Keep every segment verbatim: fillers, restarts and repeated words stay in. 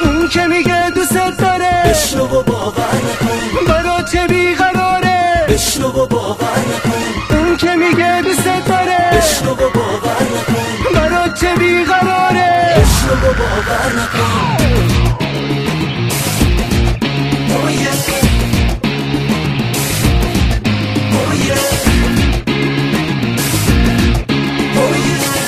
اون که میگه دوست داره بشنو و باور نکن، برا چه بیقراره بشنو و باور نکن، اون که میگه دوست داره بشنو و باور نکن، برا چه بیقراره بشنو و باور نکن. Oh yeah. Oh yeah. Oh yeah.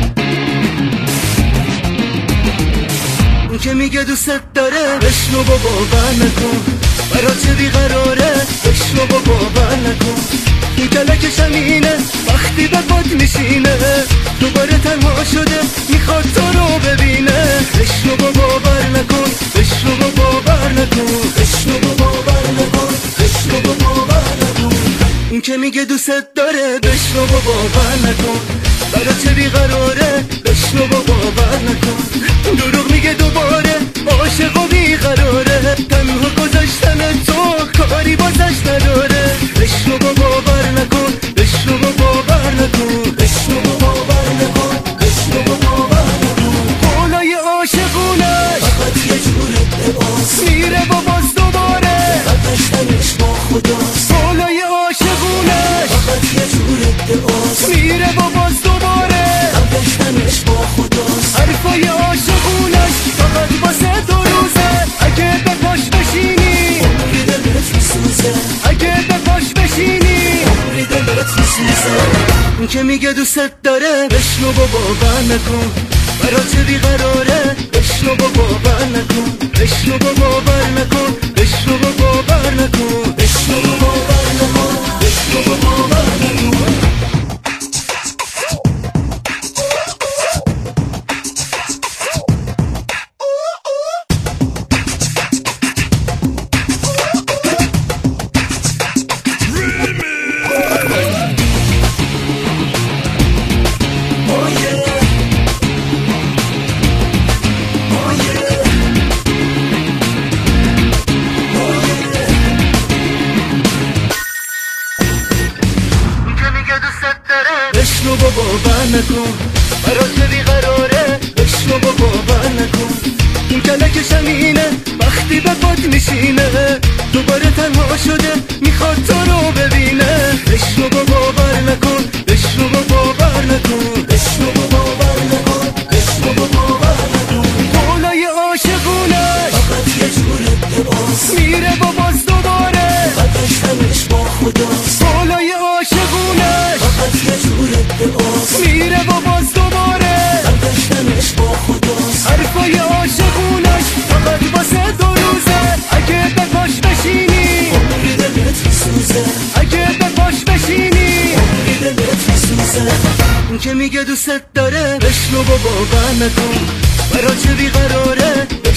اون که میگه دوست داره بشنو و باور نکن، برا چه بیقراره بشنو و باور نکن. این کلک شمینه وقتی به پات میشینه، دوباره تنها شده میخواد تو رو ببینه. بشنو و باور نکن، بشنو و باور نکن، بشنو و باور نکن، بشنو و باور نکن. این که میگه دوست داره بشنو و باور نکن، برا چه بیقراره بشنو و باور نکن. دروغ میگه دوباره عاشق و بیقراره، تنها گذاشتن تو کاری بازش نداره. بشنو و باور نکن، بشنو و باور نکن، بشنو و باور نکن، بشنو و باور نکن. قولای عاشقونش فقط یه جور ادعاست، میره و باز دوباره برگشتنش با خداست. قولای عاشقونش فقط یه جور ادعاست، میره و باز دوباره برگشتنش با خداست. حرفای عاشقونش فقط واسه دو روزه، اگه به پاش بشینی عمری دلت میسوزه، اگه به پاش بشینی عمری دلت میسوزه. اون که میگه دوست داره بشنو و باور نکن، برا چه بیقراره بشنو و باور نکن. بشنو و باور نکن، بشنو و باور نکن، بشنو و باور نکن، بشنو و باور نکن. بشنو و باور نکن، برا چه بیقراره بشنو و باور نکن. این کلک شمینه وقتی به پات میشینه، دوباره تنها شده میخواد تو رو ببینه. بشنو و باور نکن، بشنو و باور نکن، بشنو و باور نکن، بشنو و باور نکن. قولای عاشقونش فقط یه جور ادعاست، میره و باز دوباره برگشتنش با خداست. قولای عاشقونش فقط یه جور ادعاست، میره و باز دوباره برگشتنش با خداست. حرفای عاشقونش فقط واسه دو روزه، اگه به پاش بشینی عمری دلت میسوزه، اگه به پاش بشینی عمری دلت میسوزه. اون که میگه دوست داره بشنو و باور نکن، برا چه بیقراره